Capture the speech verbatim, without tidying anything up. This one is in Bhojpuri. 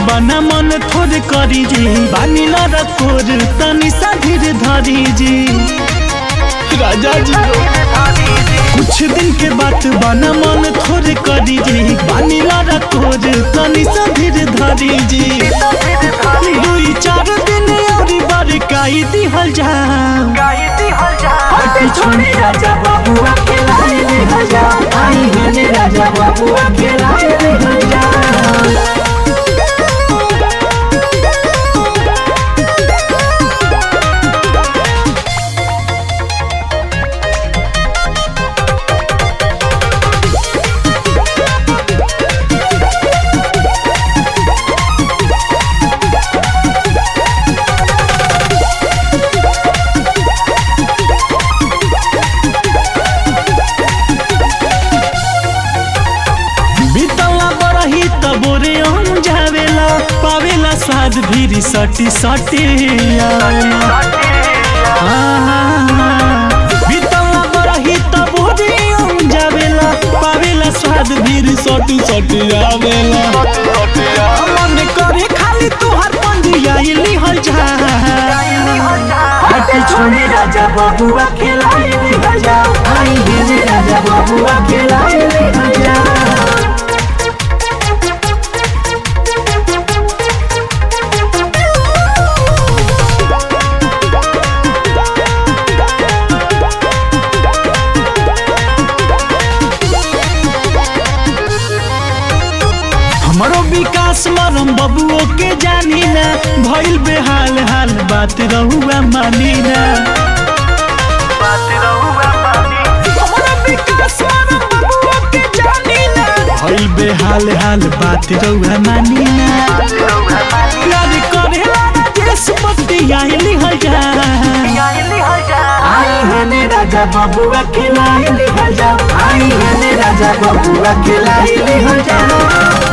बना मन थोड़ करी जी बानी लड़ा कोर तनी सा धीर धरी जी राजा जी कुछ दिन के बात बना मन थोड़ करी जी बानी लड़ा कोर तनी सा धीर धरी जी दुई चार दिन और बरकाई दिहल जा छोड़ी राजा बाबुआ खिलाई दिहल जा आई हने राजा बाबुआ खिलाई दिहल जा साध भीरी सटी सटी बीतला बरही तब जावेला पावेला स्वाद भीरी सटी सटी आवेला मन करे खाली तुहर पंजिया लिहल जा हटे छोड़ी राजा बाबुआ खिलाई दिहल जा आई हने राजा बाबुआ खिलाई दिहल जा हमरो विकास मरम बबुओ के जानी ना भइल बेहाल हाल बात रहुआ मानी ना हमरो विकास मरम बबुओ के जानी ना भइल बेहाल हाल बात रहुआ मानी ना प्यार करेला ना देशपति आई लिहल जा आई हने राजा बाबुआ खिलाई दिहल जा आई हने राजा बाबुआ खिलाई दिहल जा।